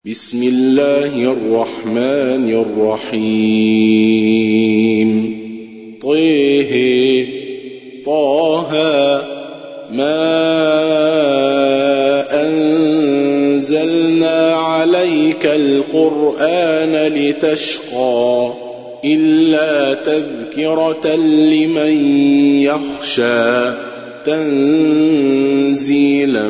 بسم الله الرحمن الرحيم طه ما أنزلنا عليك القرآن لتشقى إلا تذكرة لمن يخشى تنزيلا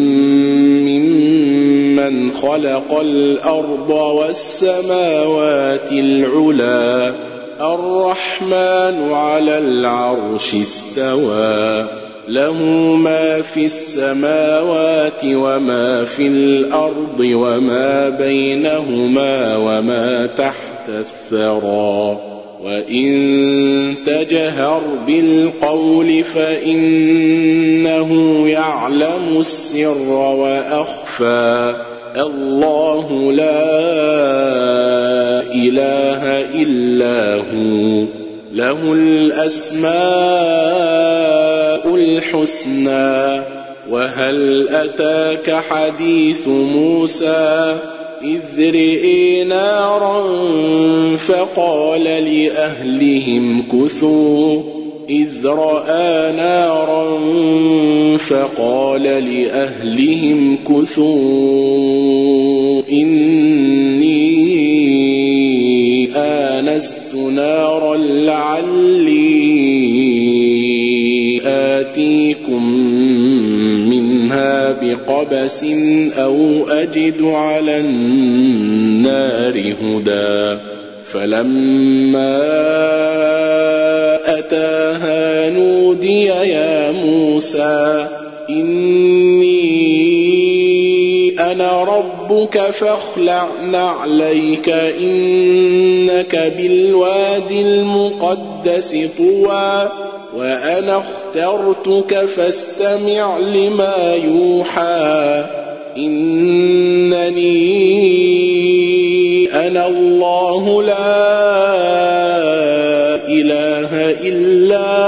ممن خلق الأرض والسماوات العلى الرحمن على العرش استوى له ما في السماوات وما في الأرض وما بينهما وما تحت الثرى وإن تجهر بالقول فإنه يعلم السر وأخفى الله لا إله إلا هو له الأسماء الحسنى وهل أتاك حديث موسى إذ رئي نارا فقال لأهلهم كثوا إذ رأى نارا فقال لأهلهم كثوا إني آنست نارا لعلي آتيكم منها بقبس أو أجد على النار هدى فلما أتاها نودي يا موسى إني أنا ربك فاخلع نعليك إنك بالوادي المقدس طوى وأنا اخترتك فاستمع لما يوحى إنني أنا الله لا إله إلا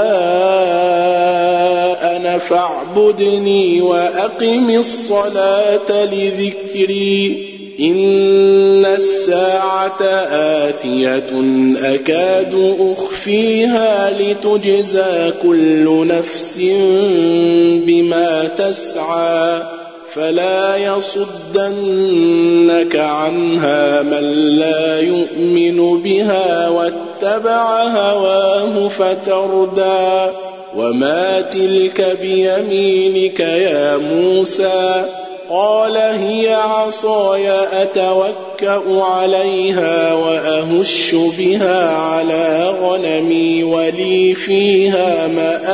أنا فاعبدني وأقم الصلاة لذكري إن الساعة آتية أكاد أخفيها لتجزى كل نفس بما تسعى فلا يصدنك عنها من لا يؤمن بها واتبع هواه فتردى وما تلك بيمينك يا موسى قال هي عصاي أتوكأ عليها وأهش بها على غنمي ولي فيها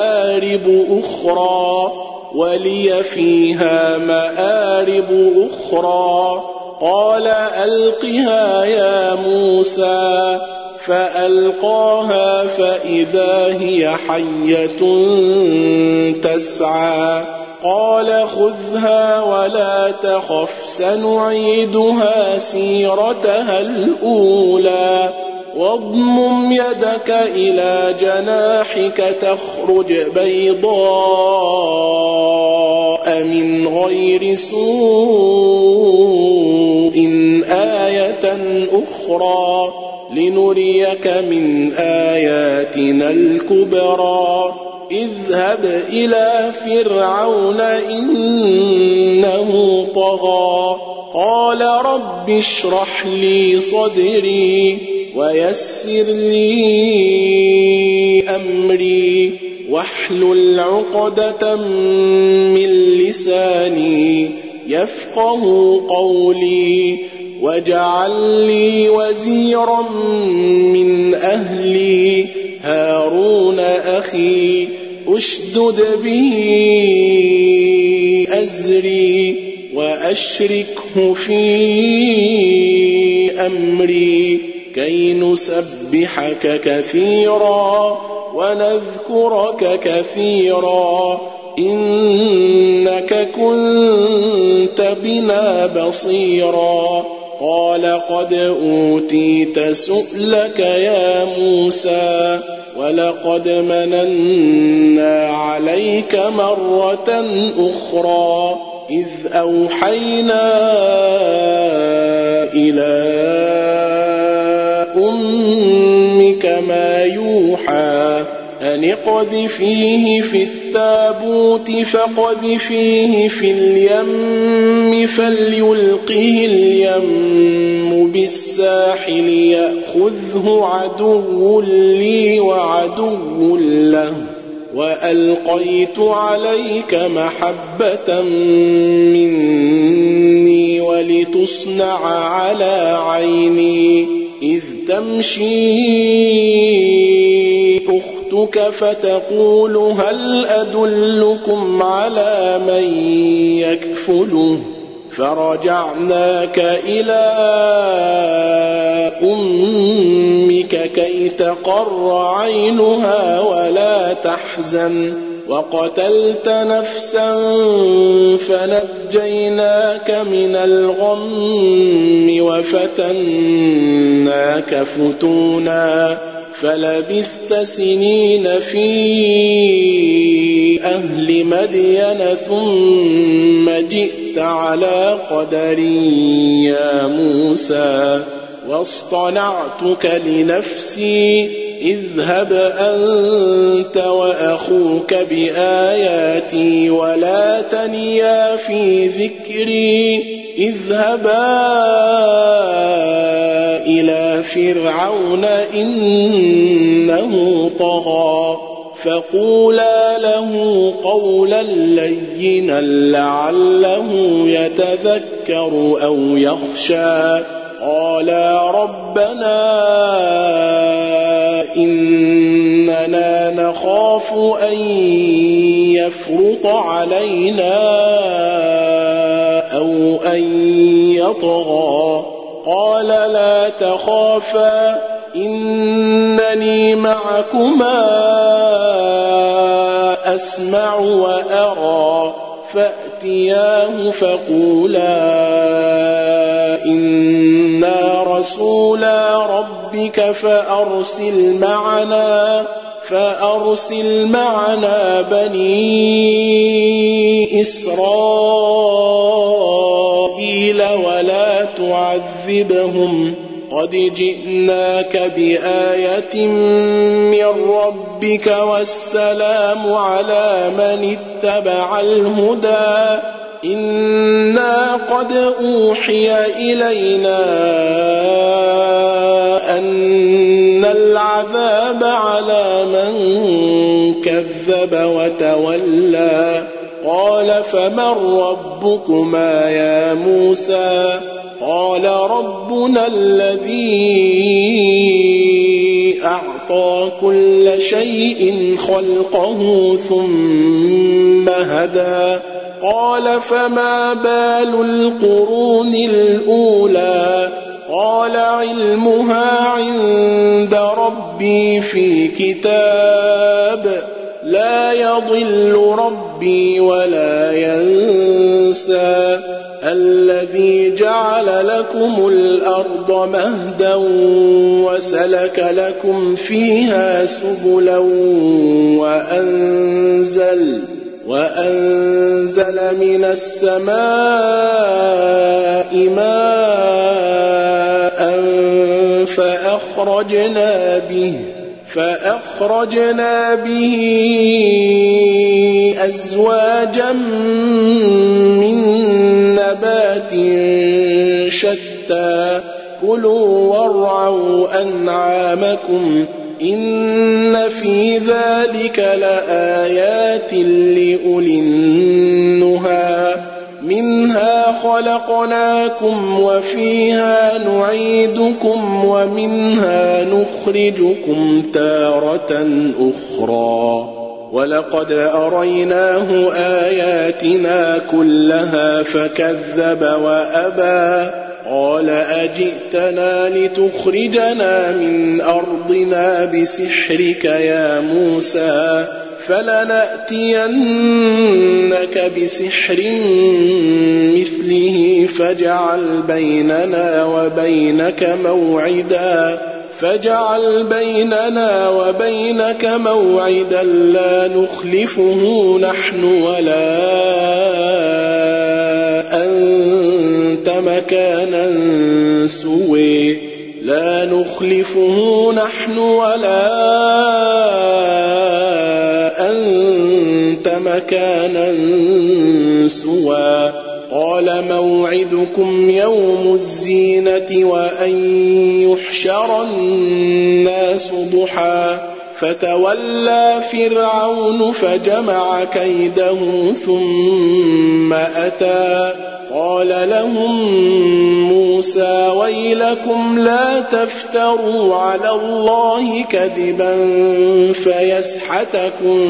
مآرب أخرى قال ألقها يا موسى فألقاها فإذا هي حية تسعى قال خذها ولا تخف سنعيدها سيرتها الأولى واضمم يدك إلى جناحك تخرج بيضاء من غير سوء آية أخرى لنريك من آياتنا الكبرى اذهب إلى فرعون إنه طغى قال رب اشرح لي صدري ويسر لي أمري واحلل عقدة من لساني يفقه قولي واجعل لي وزيرا من أهلي هارون أخي أشدد به أزري وأشركه في أمري كي نسبحك كثيرا ونذكرك كثيرا إنك كنت بنا بصيرا قال قد أوتيت سؤلك يا موسى ولقد مننا عليك مرة أخرى إذ أوحينا إلى أمك ما يوحى أن اقذفيه في التابوت فاقذفيه في اليم فليلقه اليم بالساحل يأخذه عدو لي وعدو له وألقيت عليك محبة مني ولتصنع على عيني إذ تمشي أختك فتقول هل أدلكم على من يكفله فرجعناك إلى أمك كي تقر عينها ولا تحزن وقتلت نفسا فنجيناك من الغم وفتناك فتونا فلبثت سنين في أهل مدين ثم جئت على قدر يا موسى واصطنعتك لنفسي اذهب أنت وأخوك بآياتي ولا تنيا في ذكري اذهبا إلى فرعون إنه طغى فقولا له قولا لينا لعله يتذكر أو يخشى قالا ربنا إننا نخاف أن يفرط علينا أو أن يطغى قال لا تخافا إنني معكما أسمع وأرى فأتياه فقولا إنا رسولا ربك فأرسل معنا بني إسرائيل ولا تعذبهم قد جئناك بآية من ربك والسلام على من اتبع الهدى إنا قد أوحي إلينا أن العذاب على من كذب وتولى قال فمن ربكما يا موسى قال ربنا الذي أعطى كل شيء خلقه ثم هدى قال فما بال القرون الأولى قال علمها عند ربي في كتاب لا يضل ربي ولا ينسى الذي جعل لكم الأرض مهدا وسلك لكم فيها سبلا وأنزل من السماء ماء فأخرجنا به أزواجا من نبات شتى كلوا وارعوا أنعامكم إن في ذلك لآيات لأولي النهى منها خلقناكم وفيها نعيدكم ومنها نخرجكم تارة أخرى ولقد أريناه آياتنا كلها فكذب وأبى قال أجئتنا لتخرجنا من أرضنا بسحرك يا موسى فلنأتينك بسحر مثله فاجعل بيننا وبينك موعدا لا نخلفه نحن ولا أنت أنت مكانا سوي لا نخلفه نحن ولا أنت مكانا سوى قال موعدكم يوم الزينة وأن يحشر الناس ضحى فتولى فرعون فجمع كيده ثم أتى قال لهم موسى ويلكم لا تفتروا على الله كذبا فيسحتكم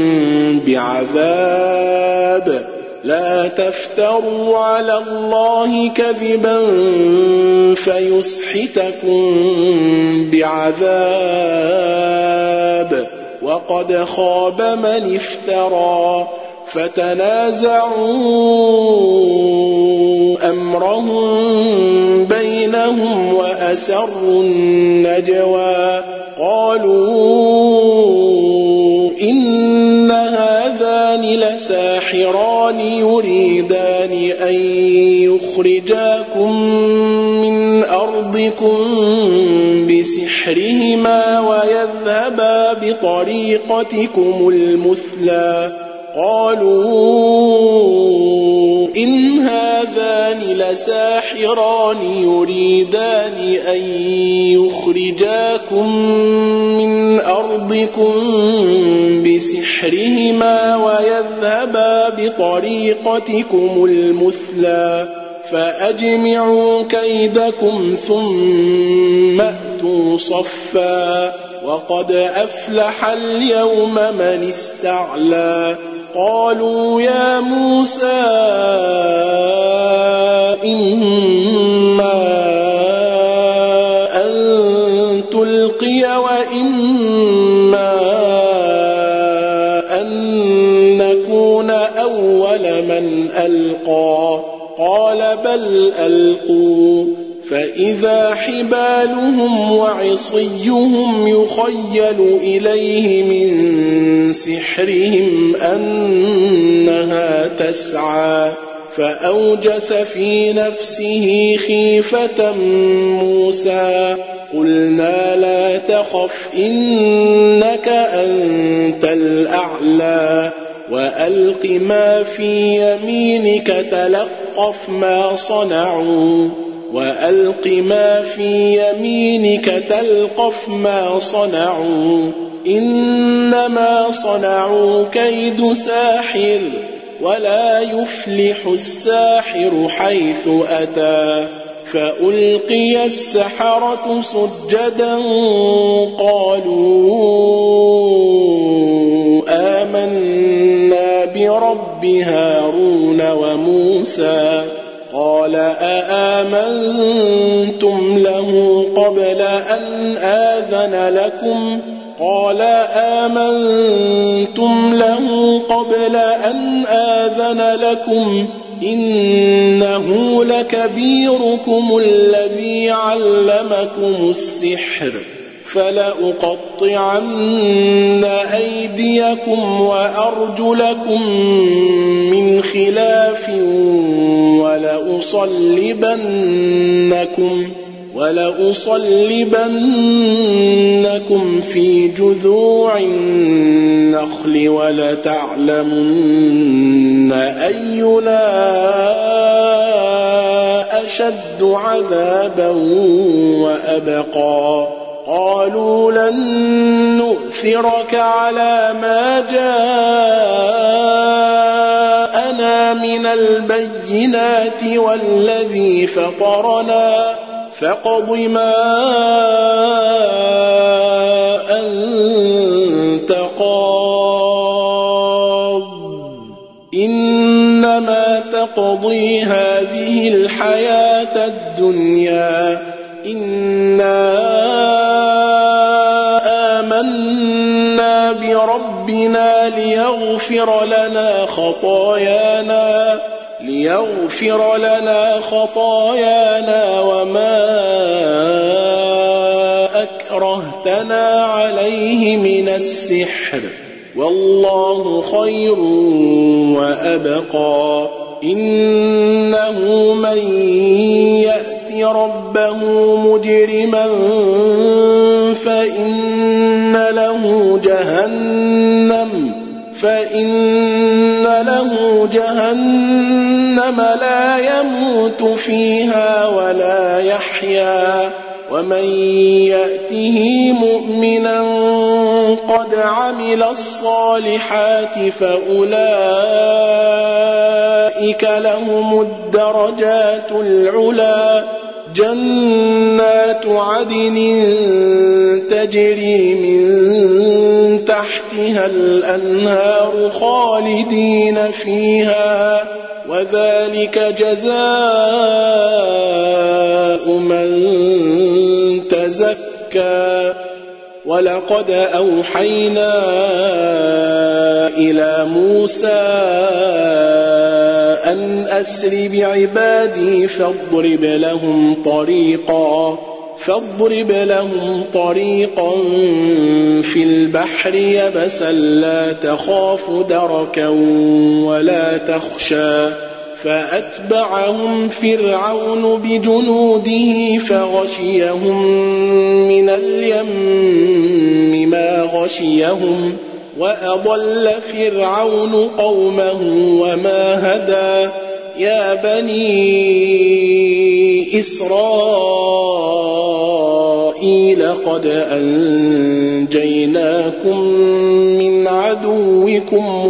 بعذاب لا تفتروا على الله كذبا فيسحتكم بعذاب وقد خاب من افترى فتنازعوا أمرهم بينهم وأسروا النجوى قالوا إن هذان لساحران يريدان أن يخرجاكم من أرضكم بسحرهما ويذهبا بطريقتكم المثلى قالوا إن هذان لساحران يريدان أن يخرجاكم من أرضكم بسحرهما ويذهبا بطريقتكم المثلى فأجمعوا كيدكم ثم أتوا صفا وقد أفلح اليوم من استعلى قالوا يا موسى إما أن تلقي وإما أن نكون أول من ألقى قال بل ألقوا فإذا حبالهم وعصيهم يخيل إليه من سحرهم أنها تسعى فأوجس في نفسه خيفة موسى قلنا لا تخف إنك أنت الأعلى وألق ما في يمينك تلقف ما صنعوا وألق ما في يمينك تلقف ما صنعوا إنما صنعوا كيد ساحر ولا يفلح الساحر حيث أتى فألقي السحرة سجدا قالوا آمنا برب هارون وموسى قال أآمنتم له قبل أن آذن لكم قال آمنتم له قبل أن آذن لكم إنه لكبيركم الذي علمكم السحر فلأقطعن أيديكم وأرجلكم من خلاف ولأصلبنكم في جذوع النخل ولتعلمن أينا أشد عذابا وأبقى قالوا لن نؤثرك على ما جاءنا من البينات والذي فطرنا فاقض ما أنت قاض إنما تقضي هذه الحياة الدنيا إنا آمنا بربنا ليغفر لنا خطايانا وما أكرهتنا عليه من السحر والله خير وأبقى إنه من يأت ربه مجرما فإن له جهنم لا يموت فيها ولا يحيا ومن يأته مؤمنا قد عمل الصالحات فأولئك لهم الدرجات العلى جنات عدن تجري من تحتها الأنهار خالدين فيها وذلك جزاء من تزكى ولقد أوحينا إلى موسى أن أسر بعبادي فاضرب لهم طريقا في البحر يبسا لا تخاف دركا ولا تخشى فأتبعهم فرعون بجنوده فغشيهم من اليم ما غشيهم وأضل فرعون قومه وما هدى يا بني إسرائيل قد أنجيناكم من عدوكم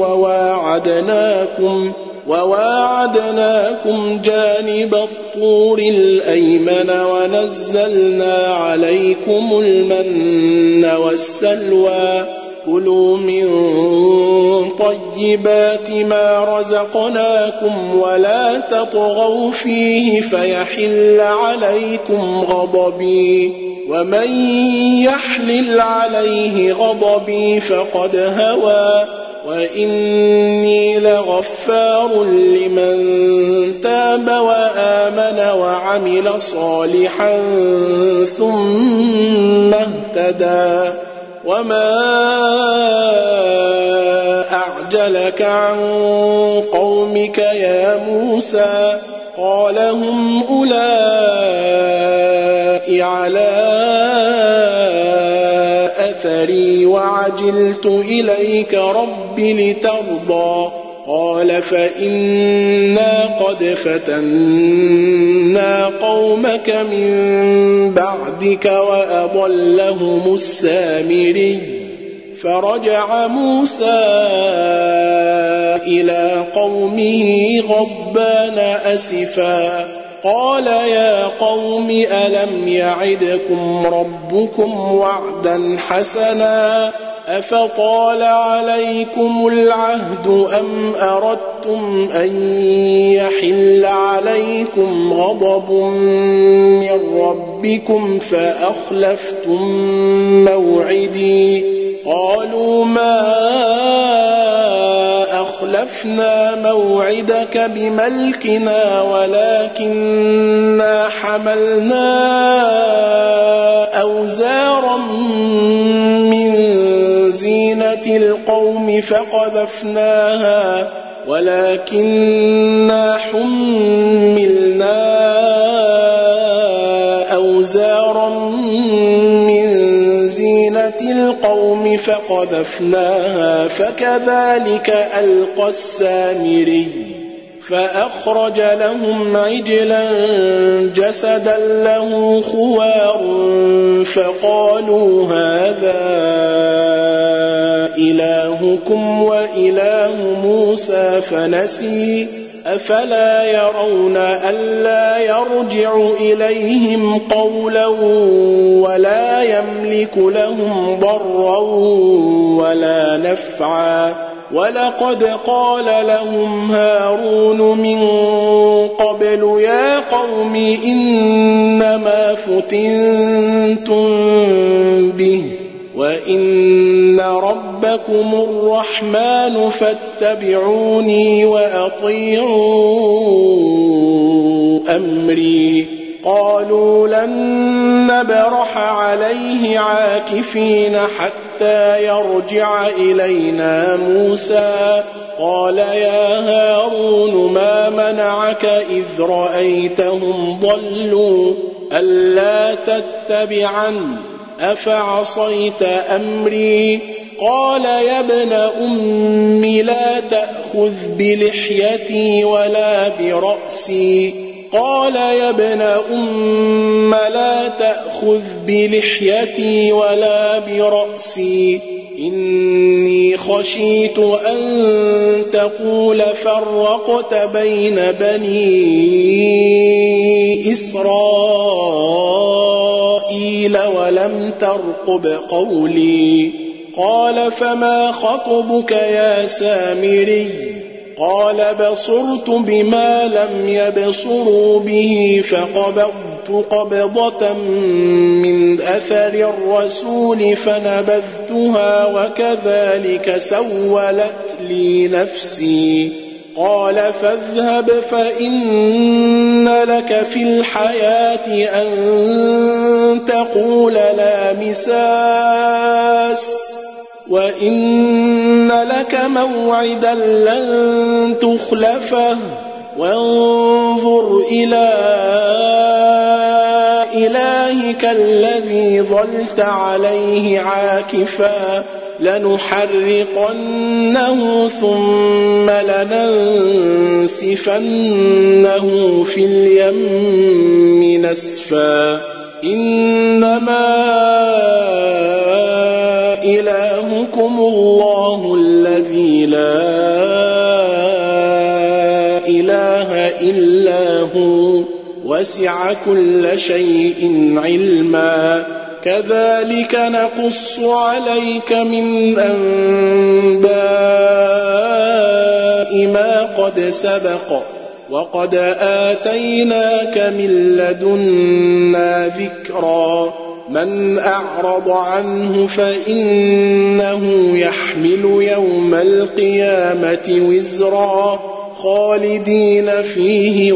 وواعدناكم جانب الطور الأيمن ونزلنا عليكم المن والسلوى كلوا من طيبات ما رزقناكم ولا تطغوا فيه فيحل عليكم غضبي ومن يحلل عليه غضبي فقد هوى وإني لغفار لمن تاب وآمن وعمل صالحا ثم اهتدى وما أعجلك عن قومك يا موسى قال هم أولئك على أثري وعجلت إليك رب لترضى قال فإنا قد فتنا قومك من بعدك وأضلهم السامري فرجع موسى إلى قومه غضبان أسفا قال يا قوم ألم يعدكم ربكم وعدا حسنا أفطال عليكم العهد أم أردتم أن يحل عليكم غضب من ربكم فأخلفتم موعدي قالوا ما أخلفنا موعدك بملكنا ولكننا حملنا أوزارا من زينة القوم فقذفناها ولكننا حملنا أوزارا من زينة القوم فقذفناها فكذلك ألقى السامري فأخرج لهم عجلا جسدا له خوار فقالوا هذا إلهكم وإله موسى فنسي أفلا يرون ألا يرجع إليهم قولا ولا يملك لهم ضرا ولا نفعا ولقد قال لهم هارون من قبل يا قوم إنما فتنتم به وإن ربكم الرحمن فاتبعوني وأطيعوا أمري قالوا لن نبرح عليه عاكفين حتى يرجع إلينا موسى قال يا هارون ما منعك إذ رأيتهم ضلوا ألا تتبعن أفعصيت أمري قال يا ابن أم لا تأخذ بلحيتي ولا برأسي قال يا ابن أم لا تأخذ بلحيتي ولا برأسي إني خشيت أن تقول فرقت بين بني إسرائيل ولم ترقب قولي قال فما خطبك يا سامري قال بصرت بما لم يبصروا به فقبضت قبضة من أثر الرسول فنبذتها وكذلك سولت لي نفسي قال فاذهب فإن لك في الحياة أن تقول لا مساس وإن لك موعدا لن تخلفه وانظر إلى إلهك الذي ظلت عليه عاكفا لنحرقنه ثم لننسفنه في اليم نسفا إنما إلهكم الله الذي لا إله إلا هو وسع كل شيء علما كذلك نقص عليك من أنباء ما قد سبق وقد آتيناك من لدنا ذكرا من أعرض عنه فإنه يحمل يوم القيامة وزرا خالدين فيه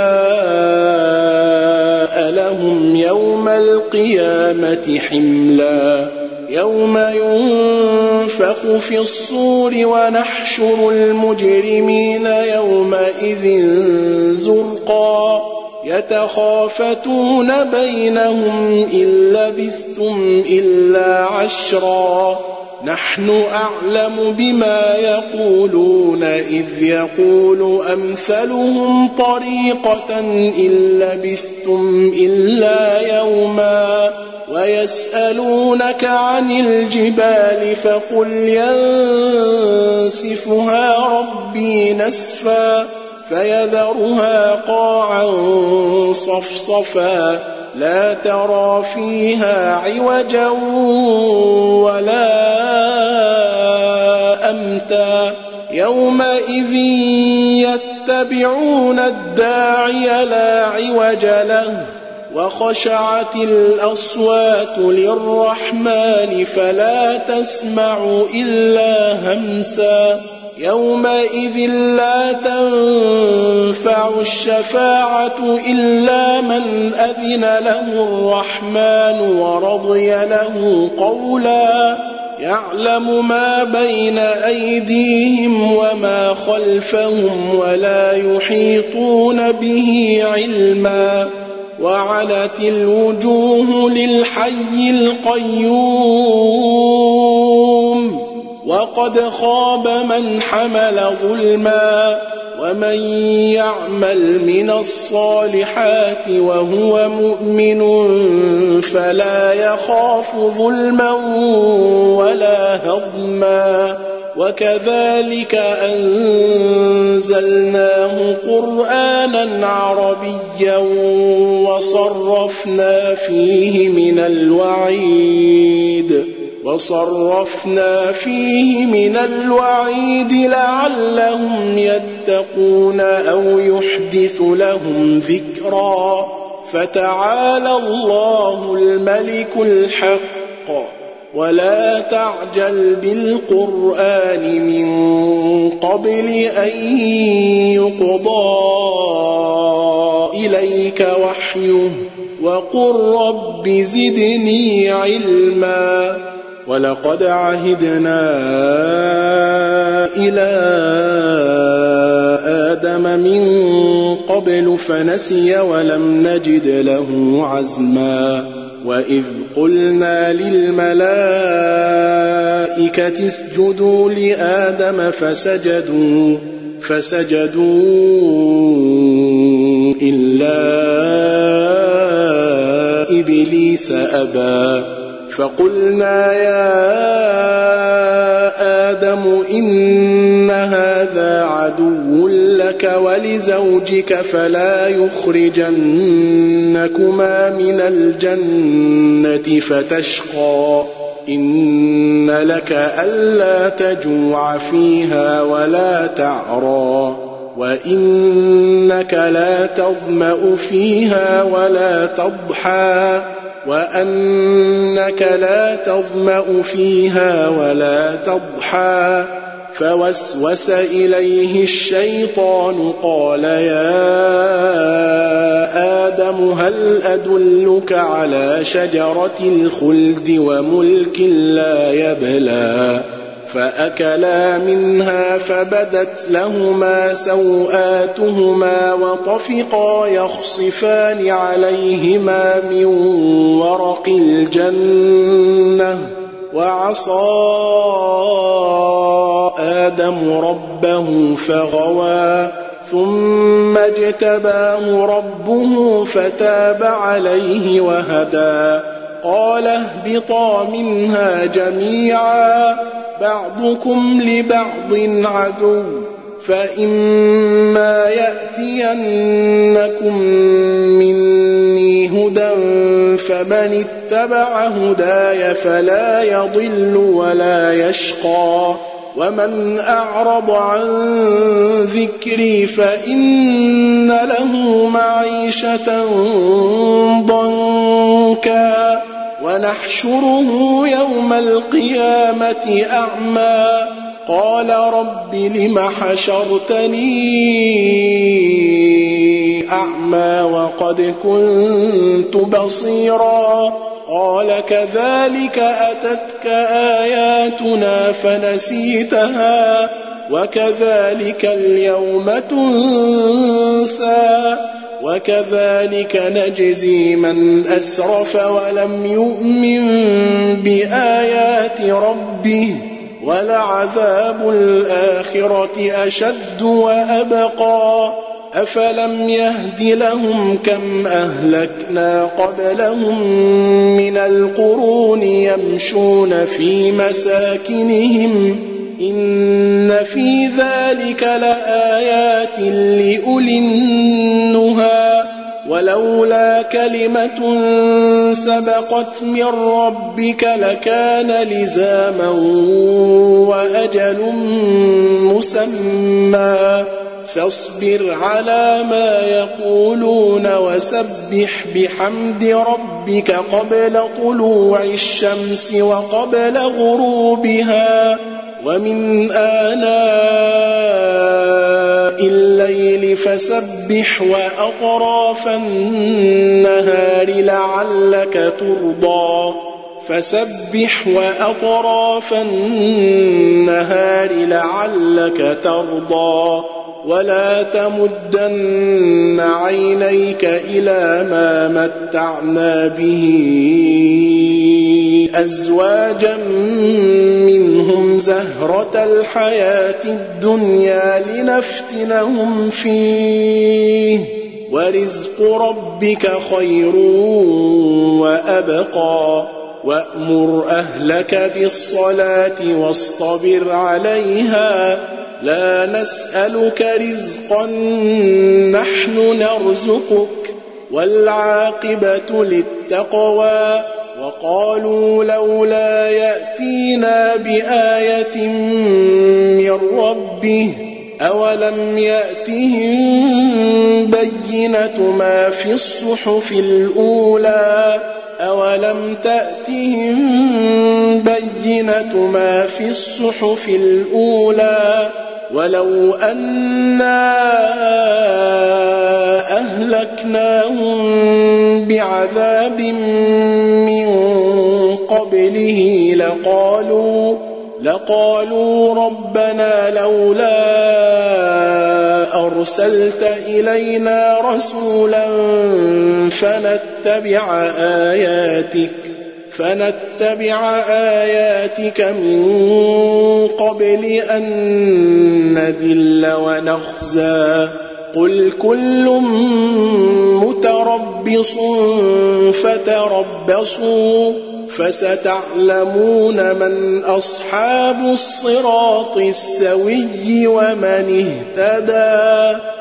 وساء لهم يوم القيامة حملا يوم ينفخ في الصور ونحشر المجرمين يومئذ زرقا يتخافتون بينهم إن لبثتم إلا عشرا نحن أعلم بما يقولون إذ يقول أمثلهم طريقة إن لبثتم إلا يوما ويسألونك عن الجبال فقل ينسفها ربي نسفا فيذرها قاعا صفصفا لا ترى فيها عوجا ولا أمتا يومئذ يتبعون الداعي لا عوج له وخشعت الأصوات للرحمن فلا تسمع إلا همسا يومئذ لا تنفع الشفاعة إلا من أذن له الرحمن ورضي له قولا يعلم ما بين أيديهم وما خلفهم ولا يحيطون به علما وعنت الوجوه للحي القيوم وقد خاب من حمل ظلما ومن يعمل من الصالحات وهو مؤمن فلا يخاف ظلما ولا هضما وكذلك أنزلناه قرآنا عربيا وصرفنا فيه من الوعيد لعلهم يتقون أو يحدث لهم ذكرا فتعالى الله الملك الحق ولا تعجل بالقرآن من قبل أن يقضى إليك وحيه وقل رب زدني علما. ولقد عهدنا إلى آدم من قبل فنسي ولم نجد له عزما. وإذ قلنا للملائكة اسجدوا لآدم فسجدوا إلا إبليس أبى. فقلنا يا آدم إن هذا عدو لك ولزوجك فلا يخرجنكما من الجنة فتشقى. إن لك ألا تجوع فيها ولا تعرى وإنك لا تظمأ فيها ولا تضحى وأنك لا تظمأ فيها ولا تضحى. فوسوس إليه الشيطان قال يا آدم هل أدلك على شجرة الخلد وملك لا يبلى. فأكلا منها فبدت لهما سوآتهما وطفقا يخصفان عليهما من ورق الجنة. وعصى آدم ربه فغوى ثم اجتباه ربه فتاب عليه وهدى. قال اهبطا منها جميعا بعضكم لبعض عدو فإما يأتينكم مني هدى فمن اتبع هداي فلا يضل ولا يشقى ومن أعرض عن ذكري فإن له معيشة ضنكا ونحشره يوم القيامة أعمى قال رب لم حشرتني أعمى وقد كنت بصيرا قال كذلك أتتك آياتنا فنسيتها وكذلك اليوم تنسى وكذلك نجزي من أسرف ولم يؤمن بآيات ربه ولعذاب الآخرة أشد وأبقى أفلم يهد لهم كم أهلكنا قبلهم من القرون يمشون في مساكنهم إن في ذلك لآيات لأولي النهى ولولا كلمة سبقت من ربك لكان لزاما وأجل مسمى فاصبر على ما يقولون وسبح بحمد ربك قبل طلوع الشمس وقبل غروبها ومن آناء الليل فسبح وأطراف النهار لعلك ترضى فسبح وأطراف النهار لعلك ترضى ولا تمدن عينيك إلى ما متعنا به أزواجا منهم زهرة الحياة الدنيا لنفتنهم فيه ورزق ربك خير وأبقى وأمر أهلك بالصلاة واصطبر عليها لا نسألك رزقا نحن نرزقك والعاقبة للتقوى وقالوا لولا يأتينا بآية من ربه أولم يأتهم بينة ما في الصحف الأولى أولم تأتهم بينة ما في الصحف الأولى ولو أنا أهلكناهم بعذاب من قبله لقالوا ربنا لولا أرسلت إلينا رسولا فنتبع آياتك من قبل أن نذل ونخزى قل كل متربص فتربصوا فستعلمون من أصحاب الصراط السوي ومن اهتدى.